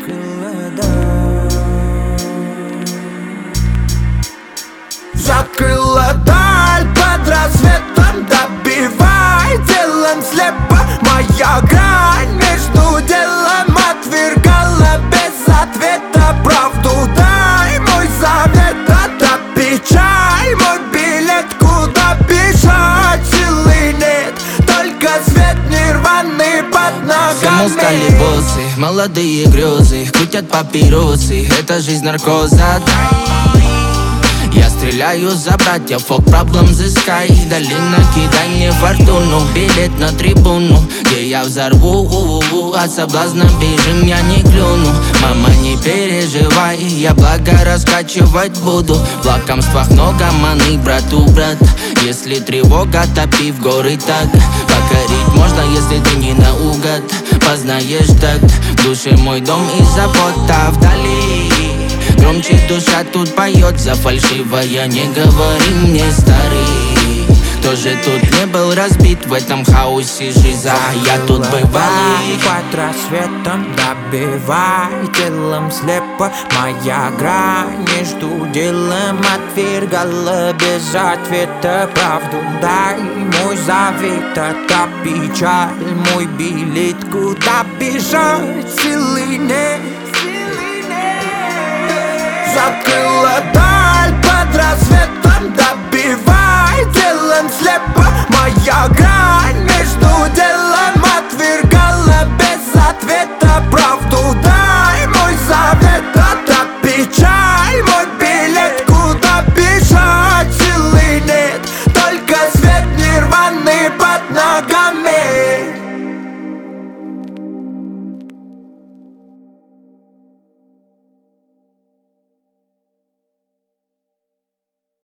Закрыла даль под рассветом, добивай делом слепо. Моя грань между делом отвергала без ответа. Правду дай, мой завет, это печаль, мой билет. Куда бежать, силы нет, только свет нирваны под ногами. Всем устали боссы, молодые грезы, крутят папиросы, это жизнь наркоза. Я стреляю за братьев, fuck problems is sky. Долина, кидай мне фортуну, билет на трибуну, где я взорву, от соблазна бежим, я не клюну. Мама, не переживай, я благо раскачивать буду. В лакомствах много маны, брату, брат. Если тревога, топи в горы так. Покорить можно, если ты не наугад. Познаешь так, в душе мой дом и забота вдали. Громче душа тут поет, за фальшивое не говори мне, старый. Кто же тут не был разбит в этом хаосе жиза? Я тут бывалый. Под рассветом добивай телом слепо. Моя грань между делом отвергала без ответа. Правду дай, мой завет, это печаль, мой билет. Куда бежать, силы нет. Закрыла даль под рассветом, добивай делом слепо. Моя грань между делом отвергала без ответа. Правду дай, мой завет, это печаль, мой билет. Куда бежать, силы нет, только свет нирваны под ногами.